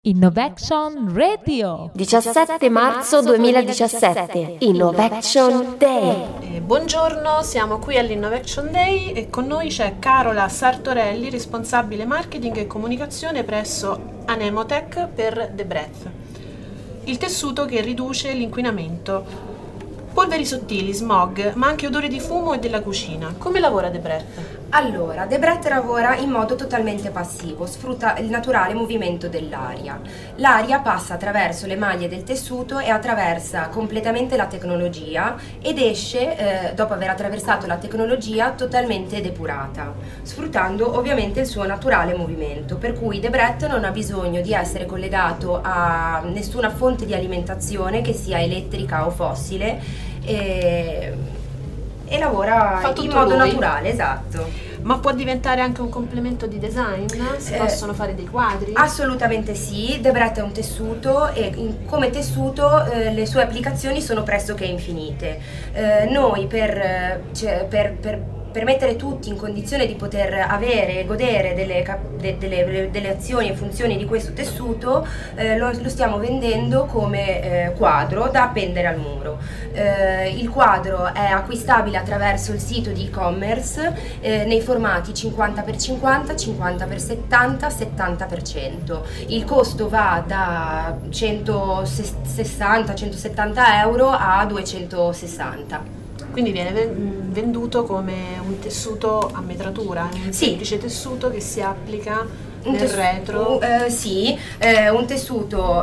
Innovaction Radio. 17 marzo 2017, Innovaction Day. Buongiorno, siamo qui all'Innovaction Day e con noi c'è Carola Sartorelli, responsabile marketing e comunicazione presso Anemotech per The Breath, il tessuto che riduce l'inquinamento. Polveri sottili, smog, ma anche odore di fumo e della cucina. Come lavora The Breath? Allora, The Breath lavora in modo totalmente passivo, sfrutta il naturale movimento dell'aria. L'aria passa attraverso le maglie del tessuto e attraversa completamente la tecnologia ed esce, dopo aver attraversato la tecnologia, totalmente depurata, sfruttando ovviamente il suo naturale movimento, per cui The Breath non ha bisogno di essere collegato a nessuna fonte di alimentazione che sia elettrica o fossile e lavora in modo naturale, esatto. Ma può diventare anche un complemento di design? Si possono fare dei quadri? Assolutamente sì, The Breath è un tessuto e come tessuto le sue applicazioni sono pressoché infinite. Noi per mettere tutti in condizione di poter avere e godere delle azioni e funzioni di questo tessuto, lo stiamo vendendo come quadro da appendere al muro. Il quadro è acquistabile attraverso il sito di e-commerce nei formati 50x50, 50x70, 70%. Il costo va da 160-170 euro a 260. Quindi viene venduto come un tessuto a metratura, un semplice tessuto che si applica nel retro. Sì, un tessuto,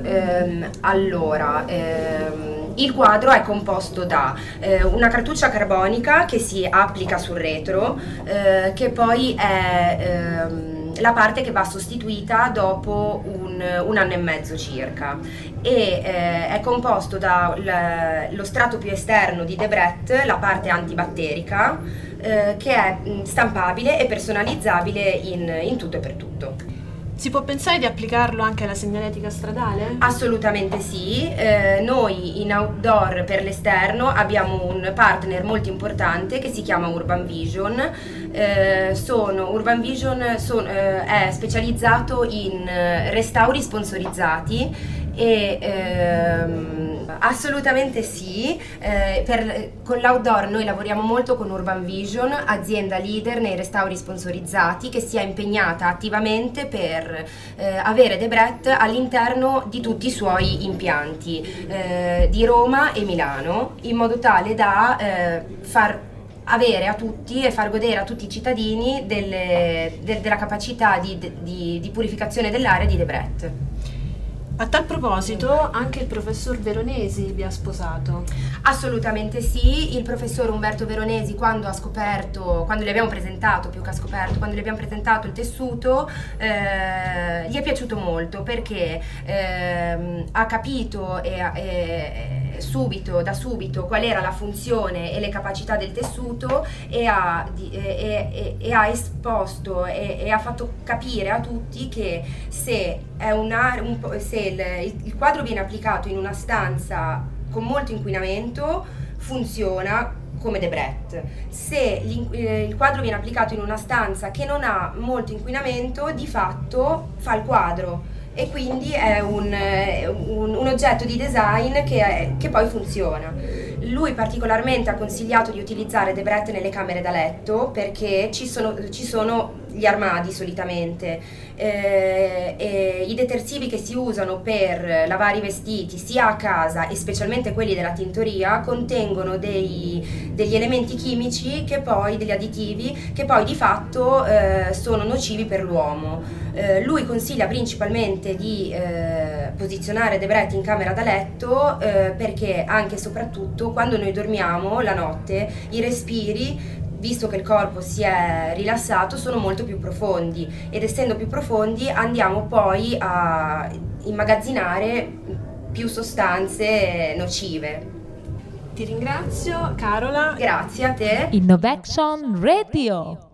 il quadro è composto da una cartuccia carbonica che si applica sul retro, che poi è la parte che va sostituita dopo un anno e mezzo circa, e è composto dallo strato più esterno di The Breath, la parte antibatterica, che è stampabile e personalizzabile in tutto e per tutto. Si può pensare di applicarlo anche alla segnaletica stradale? Assolutamente sì, noi in outdoor per l'esterno abbiamo un partner molto importante che si chiama Urban Vision. Urban Vision è specializzato in restauri sponsorizzati e assolutamente sì, con l'outdoor noi lavoriamo molto con Urban Vision, azienda leader nei restauri sponsorizzati, che si è impegnata attivamente per avere The Breath all'interno di tutti i suoi impianti di Roma e Milano, in modo tale da far avere a tutti e far godere a tutti i cittadini della capacità di purificazione dell'aria di The Breath. A tal proposito, anche il professor Veronesi vi ha sposato. Assolutamente sì, il professor Umberto Veronesi quando gli abbiamo presentato il tessuto, gli è piaciuto molto perché ha capito da subito qual era la funzione e le capacità del tessuto e ha esposto e ha fatto capire a tutti che se il quadro viene applicato in una stanza con molto inquinamento, funziona come The Breath. Se il quadro viene applicato in una stanza che non ha molto inquinamento, di fatto fa il quadro e quindi è un oggetto di design che poi funziona. Lui particolarmente ha consigliato di utilizzare The Breath nelle camere da letto perché ci sono gli armadi solitamente, e i detersivi che si usano per lavare i vestiti sia a casa e specialmente quelli della tintoria contengono degli elementi chimici degli additivi che poi di fatto sono nocivi per l'uomo. Lui consiglia principalmente di posizionare The Breath in camera da letto perché anche e soprattutto quando noi dormiamo la notte i respiri, visto che il corpo si è rilassato, sono molto più profondi ed essendo più profondi andiamo poi a immagazzinare più sostanze nocive. Ti ringrazio, Carola. Grazie a te. Innovaction Radio.